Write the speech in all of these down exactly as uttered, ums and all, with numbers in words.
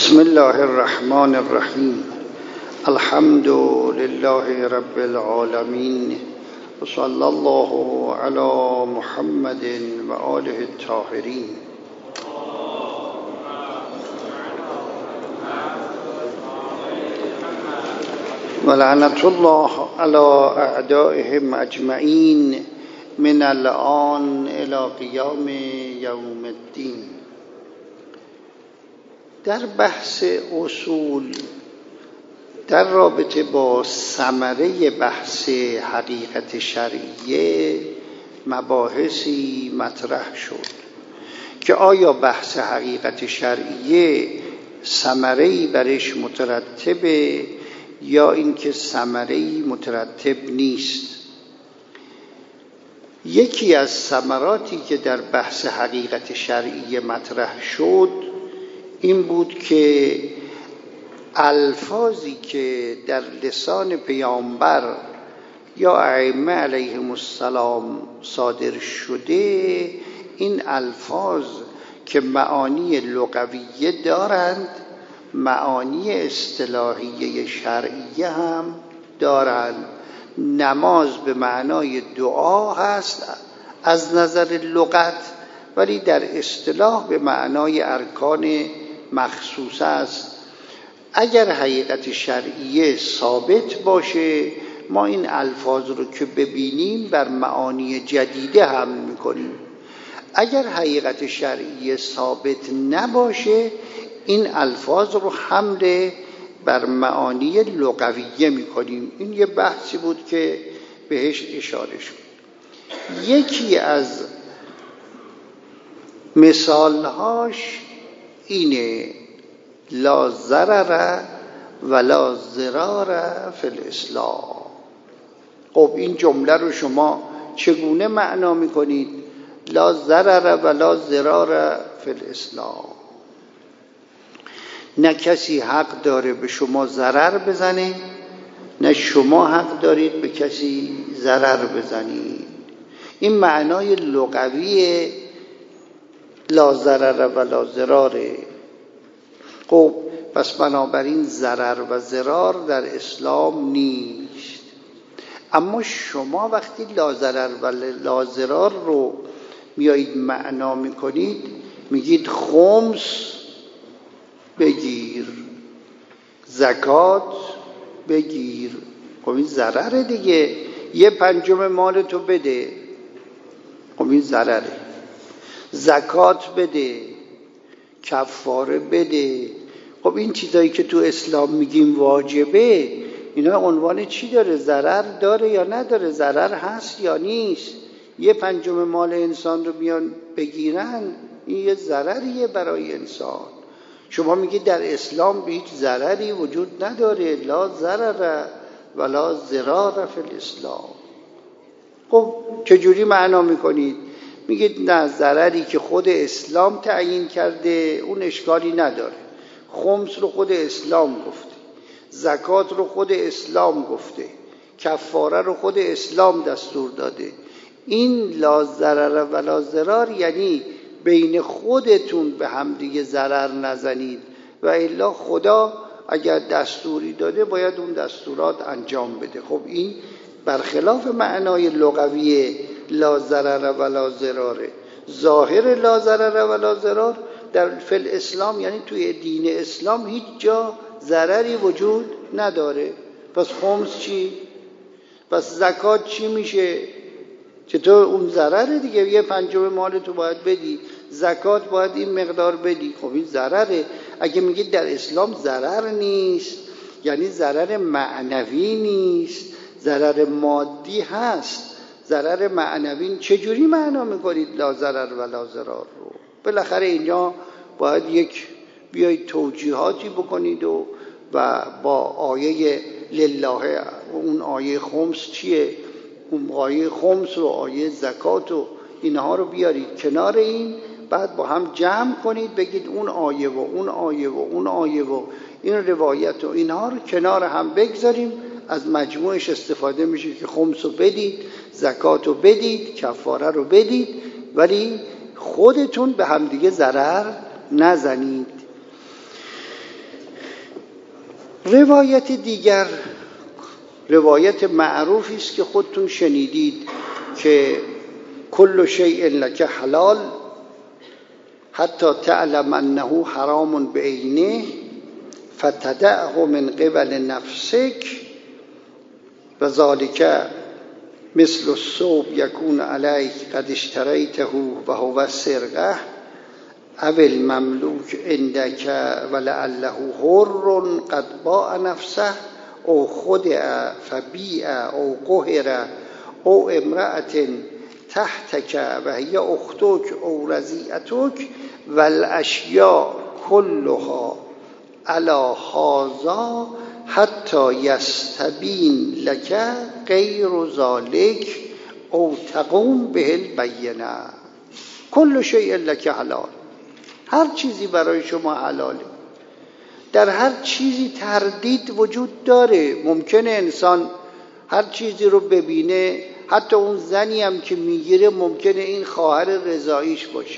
بسم الله الرحمن الرحیم. الحمد لله رب العالمین و صلی الله علی محمد و آله الطاهرین. و لعنت الله علی اعدائهم اجمعین من الآن الی قیام یوم الدین. در بحث اصول در رابطه با ثمره بحث حقیقت شرعیه مباحثی مطرح شد که آیا بحث حقیقت شرعیه ثمره‌ای برش مترتبه یا اینکه ثمره‌ای مترتب نیست. یکی از ثمراتی که در بحث حقیقت شرعیه مطرح شد این بود که الفاظی که در لسان پیامبر یا ائمه علیهم السلام صادر شده، این الفاظ که معانی لغویه دارند معانی اصطلاحیه شرعیه هم دارند. نماز به معنای دعا هست از نظر لغت، ولی در اصطلاح به معنای ارکان مخصوصه است. اگر حقیقت شرعیه ثابت باشه ما این الفاظ رو که ببینیم بر معانی جدیده حمل میکنیم. اگر حقیقت شرعیه ثابت نباشه این الفاظ رو حمل بر معانی لغویه میکنیم. این یه بحثی بود که بهش اشاره شد. یکی از مثالهاش اینه لا ضرر ولا ضرار فی الاسلام. خب این جمله رو شما چگونه معنا میکنید؟ لا ضرر ولا ضرار فی الاسلام. نه کسی حق داره به شما ضرر بزنه، نه شما حق دارید به کسی ضرر بزنید. این معنای لغوی لا ضرر ولا ضراره. خب پس بنابراین ضرر و ضرار در اسلام نیست. اما شما وقتی لا ضرر و لا ضرار رو میایید معنا میکنید، میگید خمس بگیر، زکات بگیر. خب این ضرره دیگه. یه پنجم مال تو بده، خب این ضرره. زکات بده، کفاره بده. خب این چیزایی که تو اسلام میگیم واجبه، اینا عنوان چی داره؟ ضرر داره یا نداره؟ ضرر هست یا نیست؟ یه پنجم مال انسان رو بیان بگیرن، این یه ضرریه برای انسان. شما میگید در اسلام به هیچ ضرری وجود نداره، لا ضرر ولا ضرار فی الاسلام. خب چجوری معنا میکنید؟ میگید نه، ضرری که خود اسلام تعیین کرده اون اشکالی نداره. خمس رو خود اسلام گفته، زکات رو خود اسلام گفته، کفاره رو خود اسلام دستور داده. این لا ضرر ولا ضرار یعنی بین خودتون به هم دیگه ضرر نزنید، و الا خدا اگر دستوری داده باید اون دستورات انجام بده. خب این برخلاف معنای لغوی لا ضرر ولا ضراره. ظاهر لا ضرر ولا ضرار در فل اسلام یعنی توی دین اسلام هیچ جا ضرری وجود نداره. پس خمس چی؟ پس زکات چی میشه؟ چطور اون ضرره دیگه؟ یه پنجم مال تو باید بدی، زکات باید این مقدار بدی. خب این ضرره. اگه میگید در اسلام ضرر نیست یعنی ضرر معنوی نیست، ضرر مادی هست. ضرر معنوی چجوری معنا میکنید لا ضرر ولا ضرار رو؟ بالاخره اینجا باید یک بیایید توجیهاتی بکنید و و با آیه لله، اون آیه خمس چیه؟ اون آیه خمس و آیه زکات و اینها رو بیارید کنار این، بعد با هم جمع کنید، بگید اون آیه و اون آیه و اون آیه و این روایت و اینها رو کنار هم بگذاریم. از مجموعش استفاده میشه که خمس رو بدید، زکات رو بدید، کفاره رو بدید، ولی خودتون به همدیگه ضرر نزنید. روایت دیگر روایت معروفی است که خودتون شنیدید که کل شیء لک حلال حتی تعلم انه حرام بعینه فتدعه من قبل نفسک و ذلك مثل الثوب یکون علیک قد اشتریته و هو السرقه او المملوک عندک ولعله حر قد باع نفسه او خدع فبیع او قهر او امرأة تحتک و هی اختک او رضیعتک والاشیاء کلها علی هذا حتی یستبین لک غیر ذلک او تقوم به البینه. کل شیء لک حلال، هر چیزی برای شما حلاله. در هر چیزی تردید وجود داره. ممکنه انسان هر چیزی رو ببینه، حتی اون زنی هم که میگیره ممکنه این خواهر رضاییش باشه.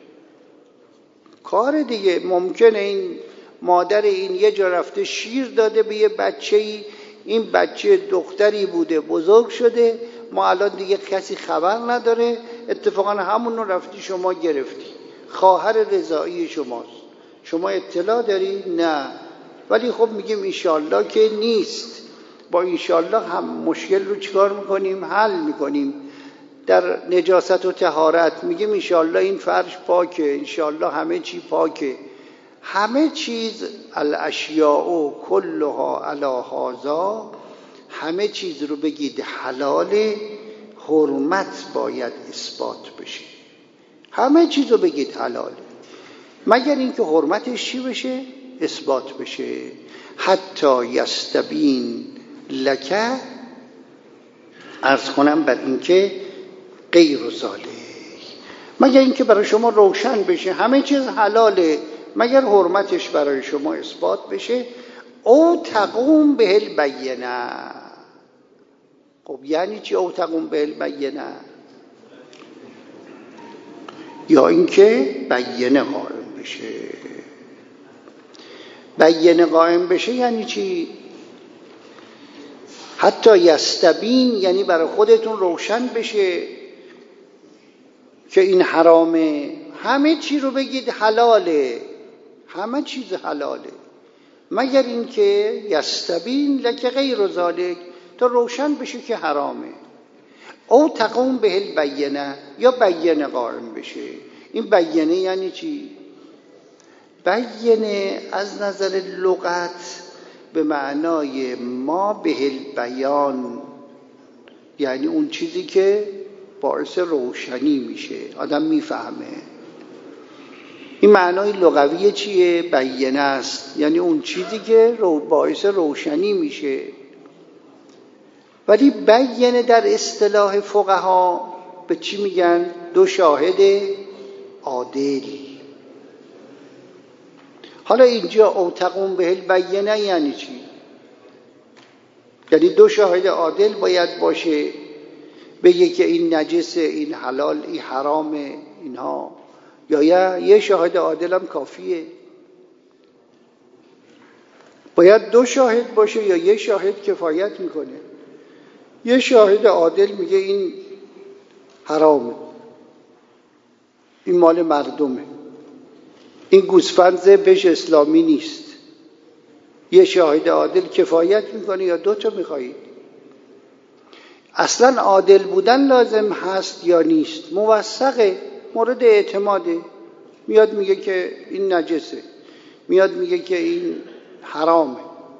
کار دیگه ممکنه این مادر این یه جا رفته شیر داده به یه بچه‌ای، این بچه دختری بوده بزرگ شده، ما الان دیگه کسی خبر نداره، اتفاقا همون رو رفتی شما گرفتی، خواهر رضایی شماست، شما اطلاع داری؟ نه. ولی خب میگیم انشالله که نیست. با انشالله هم مشکل رو چیکار میکنیم؟ حل میکنیم. در نجاست و طهارت میگیم انشالله این فرش پاکه، انشالله همه چی پاکه. همه چیز الاشیاء کلها علی هذا، همه چیز رو بگید حلاله، حرمت باید اثبات بشه. همه چیز رو بگید حلاله، مگر اینکه حرمتش چی بشه؟ اثبات بشه. حتی یستبین لک، عرض کنم بر اینکه غیر ذالک، مگر اینکه برای شما روشن بشه همه چیز حلاله، مگر حرمتش برای شما اثبات بشه. او تقوم به البینه. خب یعنی چی او تقوم به البینه؟ یا اینکه بینه قائم بشه. بینه قائم بشه یعنی چی؟ حتی یستبین یعنی برای خودتون روشن بشه که این حرامه. همه چی رو بگید حلاله، همه چیز حلاله، مگر اینکه یستبین لک غیر ذالک، تا روشن بشه که حرامه. او تقوم به البینه، یا بینه قائم بشه. این بینه یعنی چی؟ بینه از نظر لغت به معنای ما به البیان، یعنی اون چیزی که باعث روشنی میشه، آدم میفهمه. این معنای لغوی چیه؟ بینه است، یعنی اون چیزی که باعث روشنی میشه. ولی بینه در اصطلاح فقها به چی میگن؟ دو شاهد عادل. حالا اینجا او تقوم به البینه یعنی چی؟ یعنی دو شاهد عادل باید باشه، بگه که این نجسه، این حلال، این حرامه، اینها، یا یا یه شاهد عادل هم کافیه؟ باید دو شاهد باشه یا یه شاهد کفایت میکنه؟ یه شاهد عادل میگه این حرامه، این مال مردمه، این گوسفند ذبحش اسلامی نیست. یه شاهد عادل کفایت میکنه یا دو تا میخواهید؟ اصلا عادل بودن لازم هست یا نیست؟ موثقه، مورد اعتماده. میاد میگه که این نجسه، میاد میگه که این حرامه.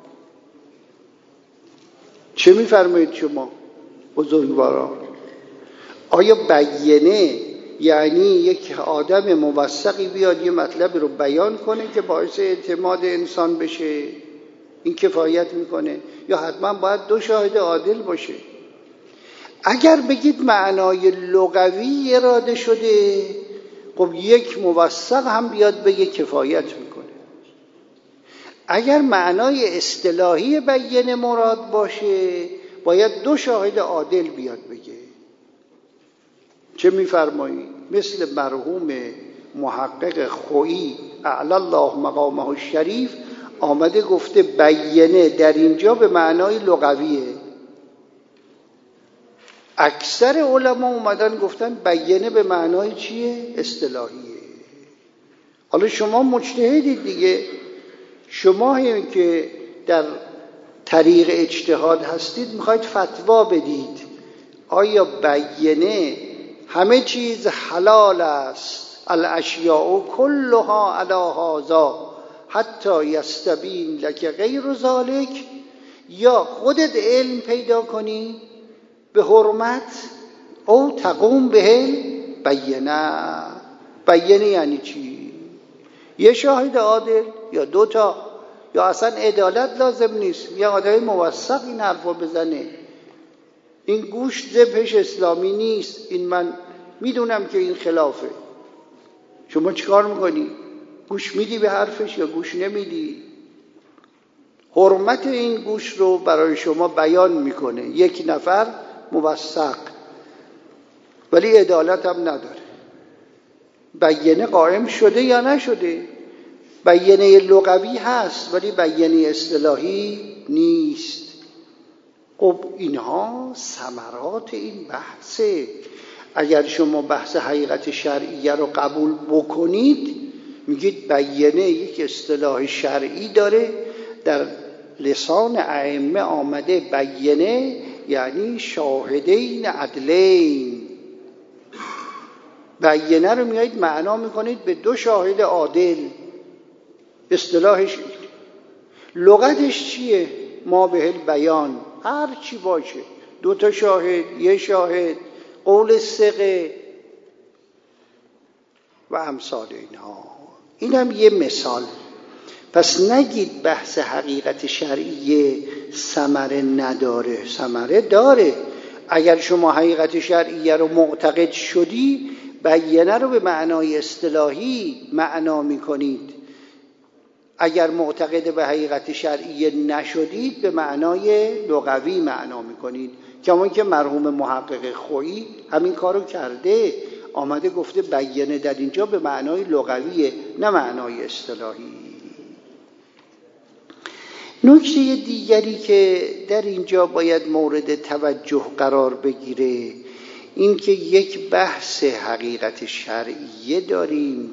چه میفرمایید شما بزرگواران؟ آیا بینه یعنی یک آدم موثقی بیاد یه مطلب رو بیان کنه که باعث اعتماد انسان بشه، این کفایت میکنه، یا حتما باید دو شاهد عادل باشه؟ اگر بگید معنای لغوی اراده شده، خب یک موثق هم بیاد بگه کفایت میکنه. اگر معنای اصطلاحی بینه مراد باشه، باید دو شاهد عادل بیاد بگه. چه میفرمایید؟ مثل مرحوم محقق خویی اعلی الله مقامه الشریف، آمده گفته بیینه در اینجا به معنای لغویه. اکثر علما اومدن گفتن بیینه به معنای چیه؟ اصطلاحیه. حالا شما مجتهدید دیگه، شما هم که در طریق اجتهاد هستید میخواید فتوا بدید آیا بیینه همه چیز حلال است، الاشیاء کلها علی هذا حتی یستبین لک غیر ذلک، یا خودت علم پیدا کنی به حرمت او تقوم به بیینه. بیینه یعنی چی؟ یه شاهد عادل یا دوتا، یا اصلا عدالت لازم نیست، یه آدم موثق این حرفو بزنه این گوشت ذبحش اسلامی نیست، این من میدونم که این خلافه. شما چیکار میکنی؟ گوش میدی به حرفش یا گوش نمیدی؟ حرمت این گوشت رو برای شما بیان میکنه یک نفر موثق، ولی عدالت هم نداره. بیینه قائم شده یا نشده؟ بیینه لغوی هست ولی بیینه اصطلاحی نیست. خب اینها ثمرات این بحثه. اگر شما بحث حقیقت شرعیه رو قبول بکنید میگید بیینه یک اصطلاح شرعی داره، در لسان ائمه آمده بیینه یعنی شاهدین عدلین. بیینه رو میایید معنا میکنید به دو شاهد عادل. اصطلاحش لغتش چیه؟ ما به بیان، هر چی باشه، دو تا شاهد، یه شاهد، قول ثقه و امثال اینها. اینم یه مثال. پس نگید بحث حقیقت شرعیه ثمره نداره، ثمره داره. اگر شما حقیقت شرعیه رو معتقد شدی بیینه رو به معنای اصطلاحی معنا میکنید. اگر معتقد به حقیقت شرعیه نشدید به معنای لغوی معنا میکنید. کما که مرحوم محقق خویی همین کارو کرده، آمده گفته بیینه در اینجا به معنای لغویه نه معنای اصطلاحی. نکته دیگری که در اینجا باید مورد توجه قرار بگیره این که یک بحث حقیقت شرعیه داریم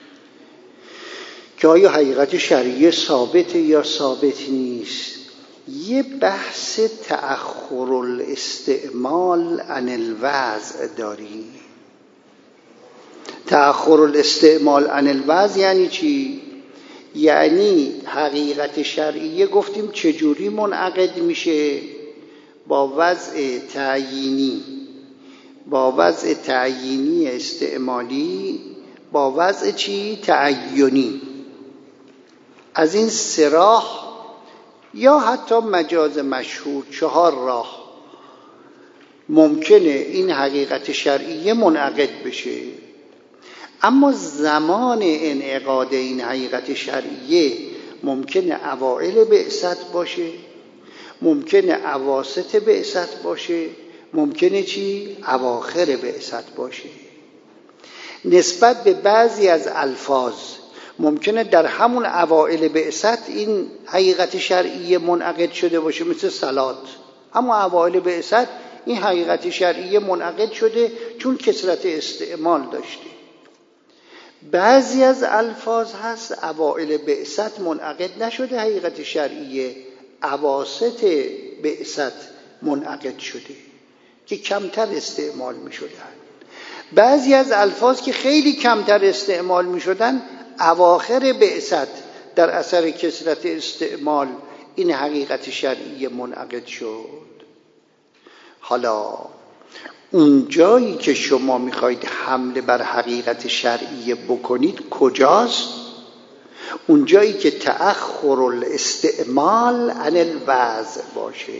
که آیا حقیقت شرعیه ثابته یا ثابت نیست. یه بحث تأخر الاستعمال عن الوضع داریم. تأخر الاستعمال عن الوضع یعنی چی؟ یعنی حقیقت شرعیه گفتیم چجوری منعقد میشه؟ با وضع تعیینی، با وضع تعیینی استعمالی، با وضع چی؟ تعیینی. از این سه راه یا حتی مجاز مشهور، چهار راه ممکنه این حقیقت شرعیه منعقد بشه. اما زمان انعقاد این حقیقت شرعیه ممکنه اوائل بعثت باشه، ممکنه اواسط بعثت باشه، ممکنه چی؟ اواخر بعثت باشه. نسبت به بعضی از الفاظ ممکنه در همون اوائل بعثت این حقیقت شرعیه منعقد شده باشه، مثل صلات. همون اوائل بعثت این حقیقت شرعیه منعقد شده چون کثرت استعمال داشته. بعضی از الفاظ هست اوائل بعثت منعقد نشده حقیقت شرعیه، اواسط بعثت منعقد شده که کمتر استعمال می شدن. بعضی از الفاظ که خیلی کمتر استعمال می شدن اواخر بعثت در اثر کثرت استعمال این حقیقت شرعیه منعقد شد. حالا اون جایی که شما میخواید حمله بر حقیقت شرعیه بکنید کجاست؟ اون جایی که تأخر الاستعمال عن الوضع باشه،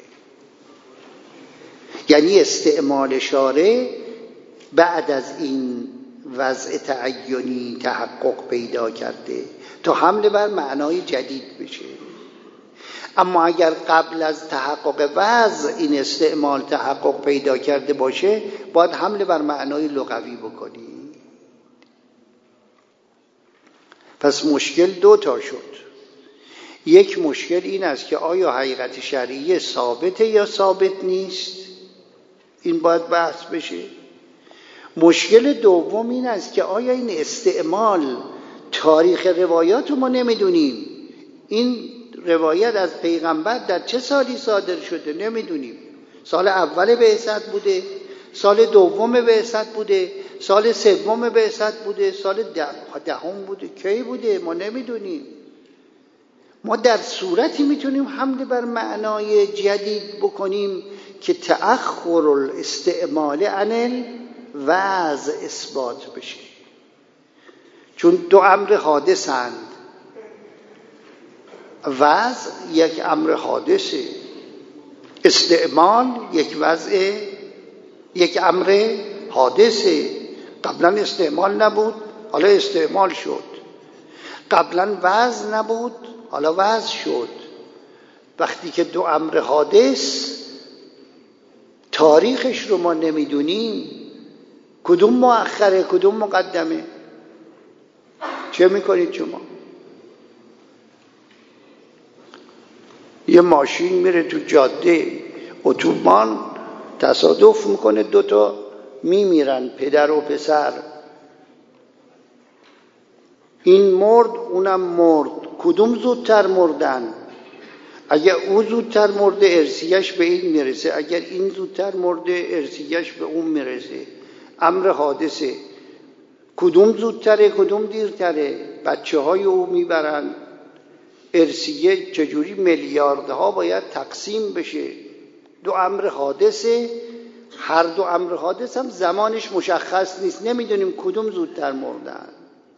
یعنی استعمال شارع بعد از این وضع تعیینی تحقق پیدا کرده تا حمله بر معنای جدید بشه. اما اگر قبل از تحقق وضع این استعمال تحقق پیدا کرده باشه باید حمله بر معنای لغوی بکنی. پس مشکل دو تا شد. یک مشکل این است که آیا حقیقت شرعیه ثابته یا ثابت نیست؟ این باید بحث بشه. مشکل دوم این است که آیا این استعمال تاریخ روایات رو ما نمیدونیم. این روایت از پیغمبر در چه سالی صادر شده نمیدونیم. سال اول بعثت بوده، سال دوم بعثت بوده، سال سوم بعثت بوده، سال دهم بوده، کی بوده ما نمیدونیم. ما در صورتی میتونیم حمل بر معنای جدید بکنیم که تأخر الاستعمال عن الوضع اثبات بشه، چون دو امر حادثند. وضع یک امر حادثه، استعمال یک وضع یک امر حادثه. قبلا استعمال نبود، حالا استعمال شد. قبلا وضع نبود، حالا وضع شد. وقتی که دو امر حادث تاریخش رو ما نمیدونیم، کدوم مؤخره کدوم مقدمه، چه میکنید شما؟ یه ماشین میره تو جاده اتوبان، تصادف میکنه، دوتا میمیرن، پدر و پسر. این مرد اونم مرد، کدوم زودتر مردن؟ اگر او زودتر مرده ارثیش به این میرسه، اگر این زودتر مرده ارثیش به اون میرسه. امر حادثه. کدوم زودتره کدوم دیرتره؟ بچه های او میبرن. ارثیه چجوری میلیاردها باید تقسیم بشه. دو امر حادثه، هر دو امر حادث هم زمانش مشخص نیست، نمیدونیم کدوم زودتر مردن.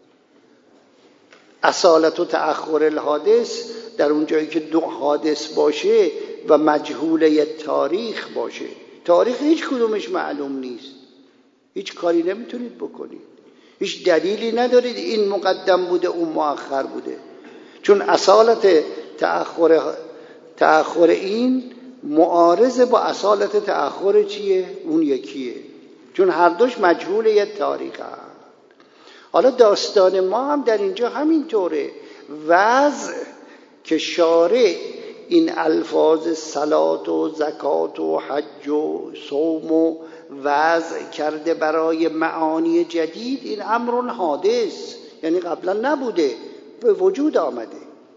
اصالت و تأخر الحادث در اون جایی که دو حادث باشه و مجهوله تاریخ باشه. تاریخ هیچ کدومش معلوم نیست، هیچ کاری نمیتونید بکنید، هیچ دلیلی ندارید این مقدم بوده اون مؤخر بوده، چون اصالت تأخر تأخر این معارض با اصالت تأخر چیه؟ اون یکیه، چون هر دوش مجهوله تاریخ هست. حالا داستان ما هم در اینجا همینطوره. وضع که شارع این الفاظ صلات و زکات و حج و صوم و وضع کرده برای معانی جدید، این امر حادث، یعنی قبلا نبوده، به وجود آمده.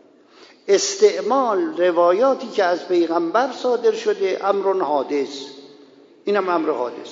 استعمال روایاتی که از پیغمبر صادر شده امر حادث، اینم امر حادث.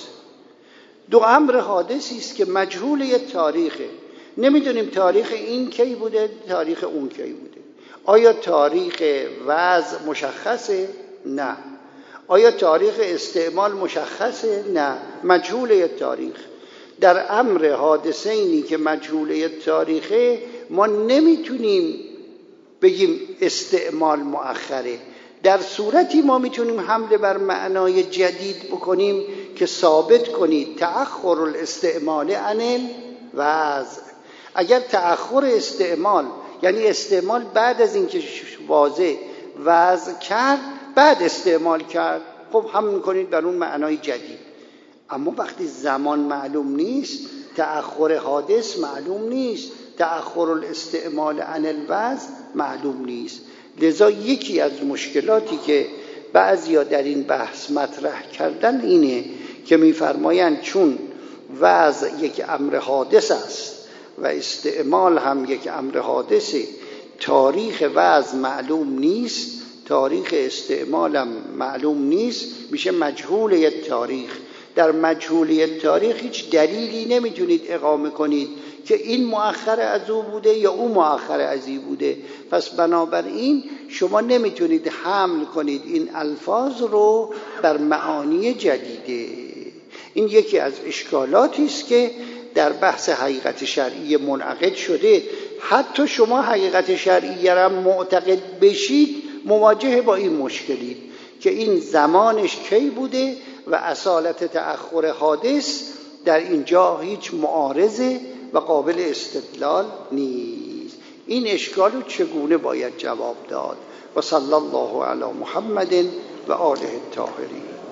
دو امر حادثی است که مجهول تاریخه، نمیدونیم تاریخ این کی بوده تاریخ اون کی بوده. آیا تاریخ وضع مشخصه؟ نه. آیا تاریخ استعمال مشخصه؟ نه. مجهول تاریخ. در امر حادثینی که مجهول تاریخه ما نمیتونیم بگیم استعمال مؤخره. در صورتی ما میتونیم حمله بر معنای جدید بکنیم که ثابت کنید تأخر الاستعمال عن الوضع. اگر تأخر استعمال یعنی استعمال بعد از اینکه واضح وضع کرد بعد استعمال کرد، خب هم میکنید بر اون معنای جدید. اما وقتی زمان معلوم نیست، تأخر حادث معلوم نیست، تأخر الاستعمال عن الوضع معلوم نیست. لذا یکی از مشکلاتی که بعضیا در این بحث مطرح کردن اینه که میفرمایند چون وضع یک امر حادث است و استعمال هم یک امر حادثه، تاریخ وضع معلوم نیست، تاریخ استعمال هم معلوم نیست، میشه مجهول تاریخ. در مجهول تاریخ هیچ دلیلی نمیتونید اقامه کنید که این مؤخر از او بوده یا اون مؤخر از این بوده. پس بنابراین شما نمیتونید حمل کنید این الفاظ رو بر معانی جدیده. این یکی از اشکالاتی است که در بحث حقیقت شرعی منعقد شده. حتی شما حقیقت شرعی را معتقد بشید مواجه با این مشکلید که این زمانش کی بوده و اصالت تأخر حادث در اینجا هیچ معارضه و قابل استدلال نیست. این اشکال رو چگونه باید جواب داد؟ و صلی الله علی محمد و آله الطاهرین.